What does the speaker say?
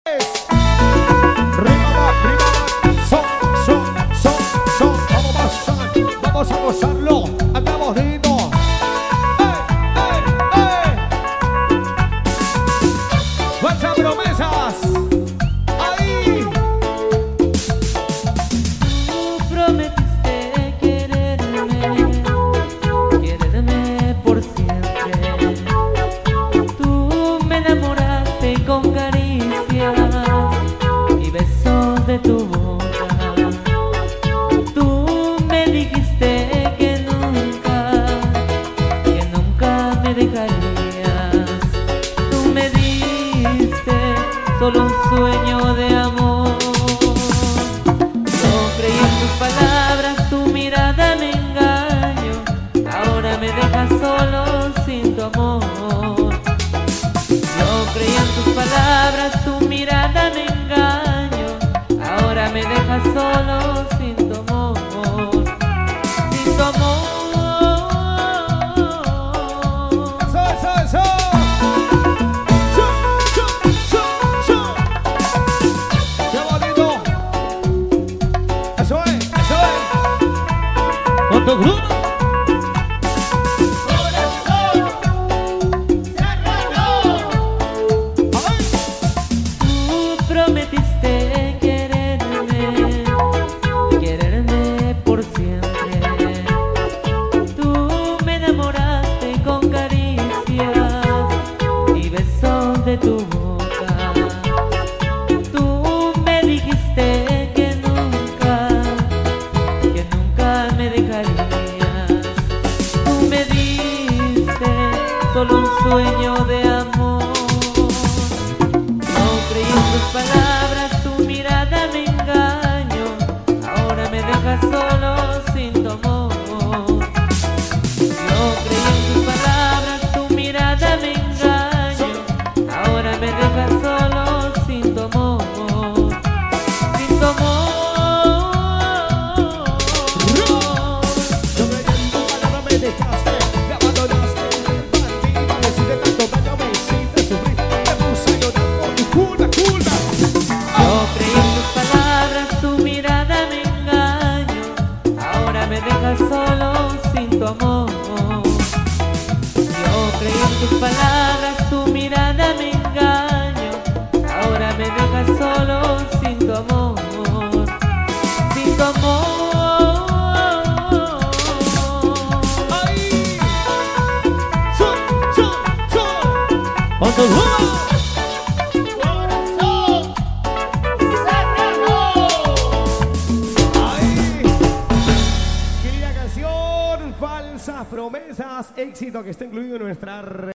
Vamos a gozarlo, anda bonito. ¡Fuerza promesas! ¡Ahí! Tú prometiste quererme por siempre. Tú me enamoraste con caricias y besos de tu boca. Tú me dijiste que nunca me dejarías. Tú me diste solo un sueño de amor. Yo creí en tus palabras, tu mirada me engañó. Ahora me dejas solo sin tu amor. Yo creí en tus palabras, tu mirada me engañó. Ahora me dejas solo sin tu amor. Sin tu amor. ¡Eso! ¡Qué bonito! ¡Eso es! ¡Con tu grupo! Prometiste quererme por siempre. Tú me enamoraste con caricias y besos de tu boca. Tú me dijiste que nunca me dejarías. Tú me diste solo un sueño de amor. Tus palabras, tu mirada me engañó. Ahora me dejas solo sin tu amor. Yo creí en tus palabras, tu mirada me engañó. Ahora me dejas solo sin tu amor. Sin tu amor. Yo creí en tu palabra, me dejaste, me abandonaste. Bandida, me hiciste tanto daño, me hiciste sufrir. Me puse a llorar por tu culpa. Yo creí en tus palabras, tu mirada me engañó. Ahora me dejas solo sin tu amor. Yo creí en tus palabras, tu mirada me engañó. Ahora me dejas solo sin tu amor. Sin tu amor. ¡Ahí! ¡Con tu grupo! Falsas promesas, éxito que está incluido en nuestra